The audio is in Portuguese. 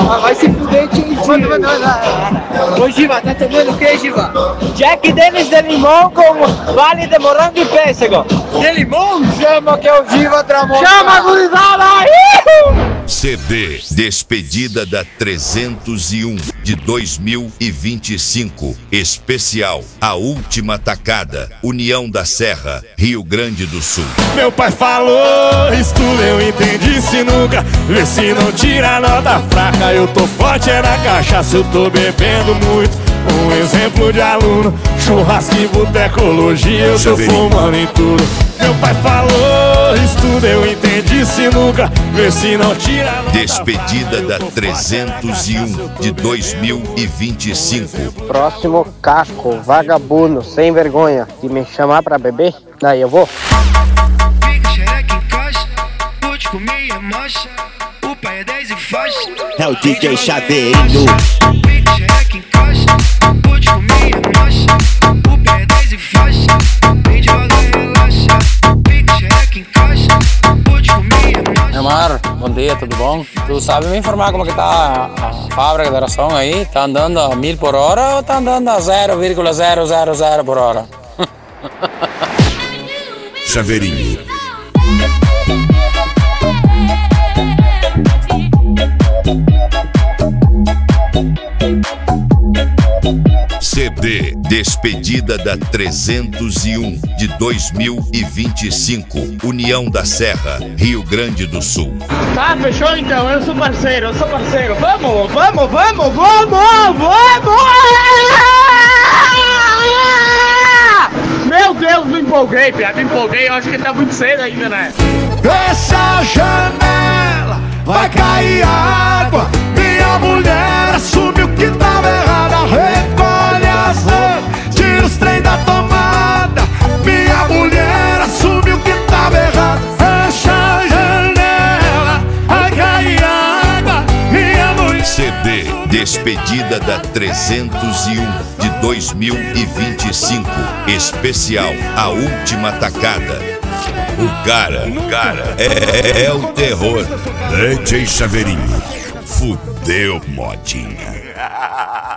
Vai se fuder, tio. Ô, Giva, tá tomando o que, Giva? Jack Daniels de limão com vale de morango e pêssego. De limão? Chama que é o Giva Tramonta. Chama, gurizada! CD Despedida da 301 de 2025. Especial A Última Tacada, União da Serra, Rio Grande do Sul. Meu pai falou, estuda, eu entendi sinuca. Vê se não tira a nota fraca. Eu tô forte é na cachaça, eu tô bebendo muito. Um exemplo de aluno, churrasco e botecologia, eu tô fumando em tudo. Meu pai falou, estuda, eu entendi sinuca. Vê se não tira a nota Despedida da 301 de 2025. Próximo Caco, vagabundo, sem vergonha, que me chamar pra beber, daí eu vou. Fica xereca em caixa, pode comer a marcha. O pai é 10 e faixa. É o DJ Chaveirinho. Fica xereca em caixa, pode comer a marcha. O pai é 10 e faixa. Vem devagar e relaxa. Fica xereca em caixa, pode comer a marcha. Neymar, bom dia, tudo bom? Tu sabe me informar como que tá a fábrica da ração aí? Tá andando a 1000 por hora ou tá andando a 0,000 por hora? Chaveirinho. CD Despedida da 301 de 2025. União da Serra, Rio Grande do Sul. Tá, fechou então, eu sou parceiro. Vamos! Meu Deus, me empolguei, eu acho que tá muito cedo ainda, né? Fecha a janela, vai cair água. Minha mulher assumiu que tava errada. Recolhe as roupas, tira os trem da tomada. Minha mulher assumiu que tava errada. Fecha a janela, vai cair água. Minha mulher. CD Despedida da 301 de 2025. Especial A Última Tacada. O cara é o terror. DJ Chaveirinho. Fudeu, modinha.